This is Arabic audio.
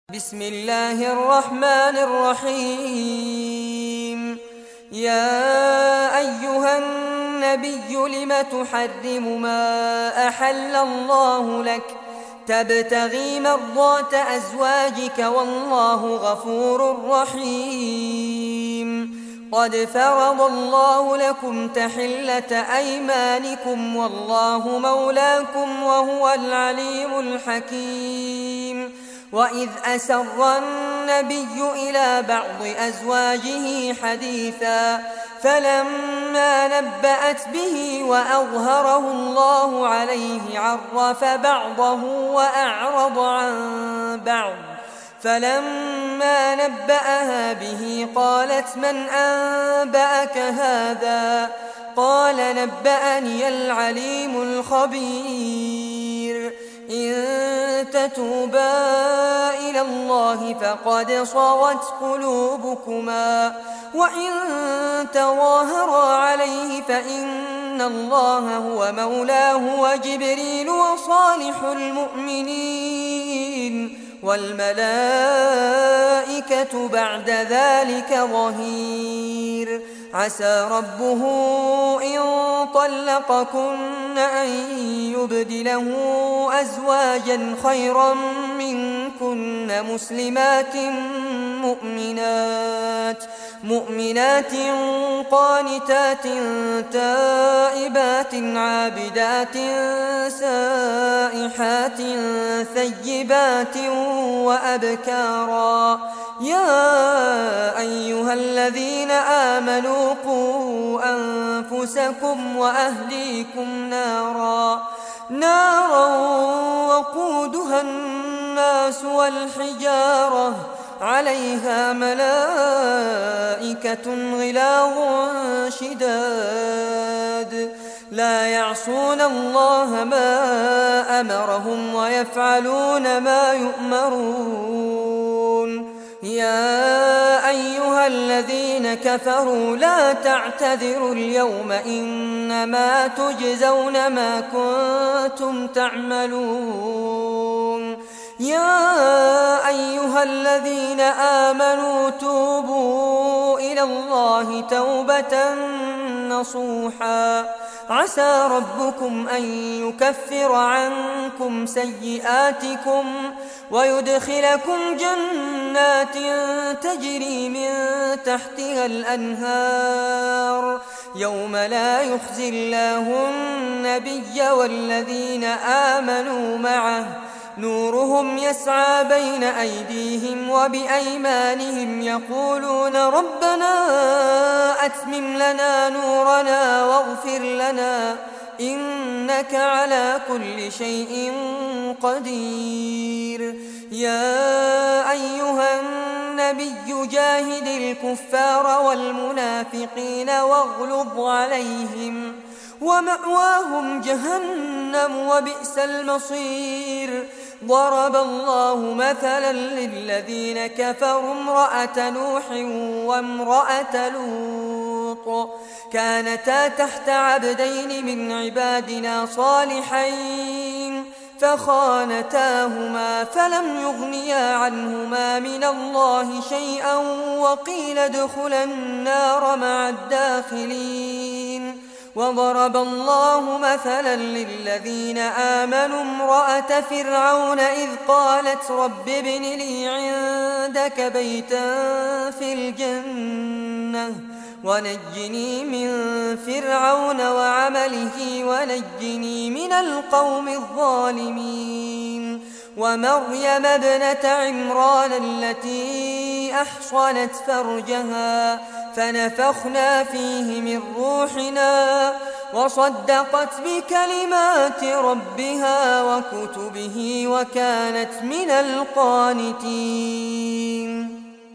بسم الله الرحمن الرحيم. يا أيها النبي لم تحرم ما أحل الله لك تبتغي مرضات أزواجك والله غفور رحيم. قد فرض الله لكم تحلة أيمانكم والله مولاكم وهو العليم الحكيم. وإذ أسر النبي إلى بعض أزواجه حديثا فلما نبأت به وأظهره الله عليه عرف بعضه وأعرض عن بعض. فلما نبأها به قالت من أنبأك هذا؟ قال نبأني العليم الخبير. إن تتوبا إلى الله فقد صغت قلوبكما وإن تظاهرا عليه فإن الله هو مولاه وجبريل وصالح المؤمنين والملائكة بعد ذلك ظهير. عسى ربه إن طلقكن أن يبدله أزواجا خيرا منكن مؤمنات قانتات تائبات عابدات سائحات ثيبات وأبكارا. يا أيها الذين آمنوا قوا أنفسكم وأهليكم نارا وقودها الناس والحجارة عليها ملائكة غلاظ شداد لا يعصون الله ما أمرهم ويفعلون ما يؤمرون. يا أيها الذين كفروا لا تعتذروا اليوم إنما تجزون ما كنتم تعملون. يا أيها الذين آمنوا توبوا إلى الله توبة نصوحا عسى ربكم أن يكفر عنكم سيئاتكم ويدخلكم جنات تجري من تحتها الأنهار يوم لا يخزي الله النبي والذين آمنوا معه نورهم يسعى بين أيديهم وبأيمانهم يقولون ربنا أتمم لنا نورنا واغفر لنا إنك على كل شيء قدير. يا أيها النبي جاهد الكفار والمنافقين واغلظ عليهم ومأواهم جهنم وبئس المصير. ضرب الله مثلا للذين كفروا امرأة نوح وامرأة لوط كانتا تحت عبدين من عبادنا صالحين فخانتاهما فلم يغنيا عنهما من الله شيئا وقيل ادخلا النار مع الداخلين. وضرب الله مثلا للذين آمنوا امرأة فرعون إذ قالت رب ابن لي عندك بيتا في الجنة ونجني من فرعون وعمله ونجني من القوم الظالمين. ومريم ابنة عمران التي أحصنت فرجها فنفخنا فيه من روحنا وصدقت بكلمات ربها وكتبه وكانت من القانتين.